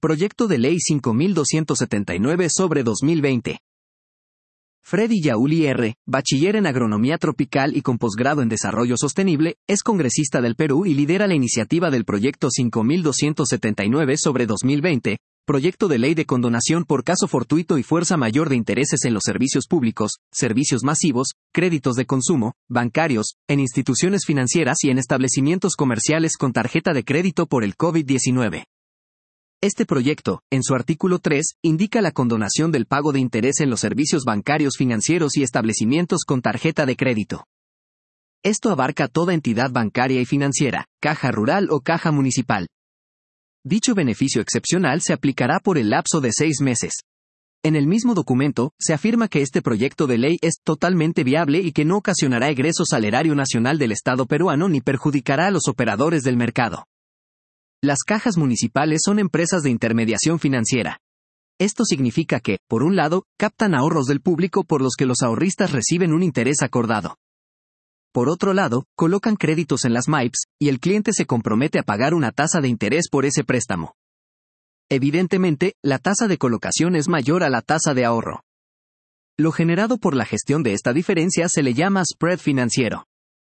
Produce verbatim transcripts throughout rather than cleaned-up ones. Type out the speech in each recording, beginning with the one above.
Proyecto de Ley cinco mil doscientos setenta y nueve sobre dos mil veinte. Freddy Yauli R., bachiller en Agronomía Tropical y con posgrado en Desarrollo Sostenible, es congresista del Perú y lidera la iniciativa del Proyecto cinco mil doscientos setenta y nueve sobre dos mil veinte, Proyecto de Ley de Condonación por caso fortuito y fuerza mayor de intereses en los servicios públicos, servicios masivos, créditos de consumo, bancarios, en instituciones financieras y en establecimientos comerciales con tarjeta de crédito por el COVID diecinueve. Este proyecto, en su artículo tres, indica la condonación del pago de interés en los servicios bancarios financieros y establecimientos con tarjeta de crédito. Esto abarca toda entidad bancaria y financiera, caja rural o caja municipal. Dicho beneficio excepcional se aplicará por el lapso de seis meses. En el mismo documento, se afirma que este proyecto de ley es totalmente viable y que no ocasionará egresos al erario nacional del Estado peruano ni perjudicará a los operadores del mercado. Las cajas municipales son empresas de intermediación financiera. Esto significa que, por un lado, captan ahorros del público por los que los ahorristas reciben un interés acordado. Por otro lado, colocan créditos en las M A I Ps, y el cliente se compromete a pagar una tasa de interés por ese préstamo. Evidentemente, la tasa de colocación es mayor a la tasa de ahorro. Lo generado por la gestión de esta diferencia se le llama spread financiero.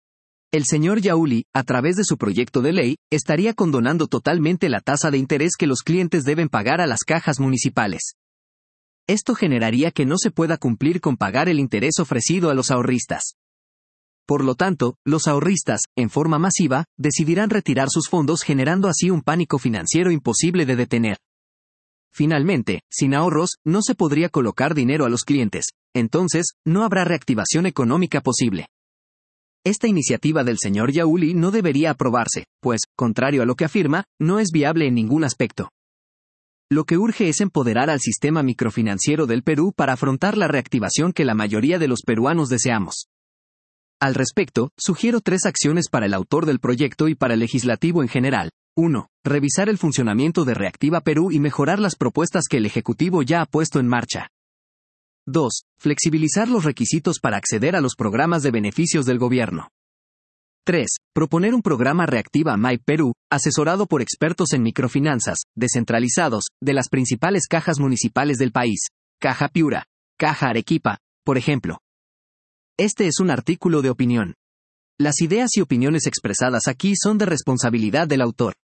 El señor Yauli, a través de su proyecto de ley, estaría condonando totalmente la tasa de interés que los clientes deben pagar a las cajas municipales. Esto generaría que no se pueda cumplir con pagar el interés ofrecido a los ahorristas. Por lo tanto, los ahorristas, en forma masiva, decidirán retirar sus fondos generando así un pánico financiero imposible de detener. Finalmente, sin ahorros, no se podría colocar dinero a los clientes, entonces, no habrá reactivación económica posible. Esta iniciativa del señor Yauli no debería aprobarse, pues, contrario a lo que afirma, no es viable en ningún aspecto. Lo que urge es empoderar al sistema microfinanciero del Perú para afrontar la reactivación que la mayoría de los peruanos deseamos. Al respecto, sugiero tres acciones para el autor del proyecto y para el legislativo en general. uno. Revisar el funcionamiento de Reactiva Perú y mejorar las propuestas que el Ejecutivo ya ha puesto en marcha. dos. Flexibilizar los requisitos para acceder a los programas de beneficios del gobierno. tres. Proponer un programa Reactiva M A I Perú, asesorado por expertos en microfinanzas, descentralizados, de las principales cajas municipales del país, Caja Piura, Caja Arequipa, por ejemplo. Este es un artículo de opinión. Las ideas y opiniones expresadas aquí son de responsabilidad del autor.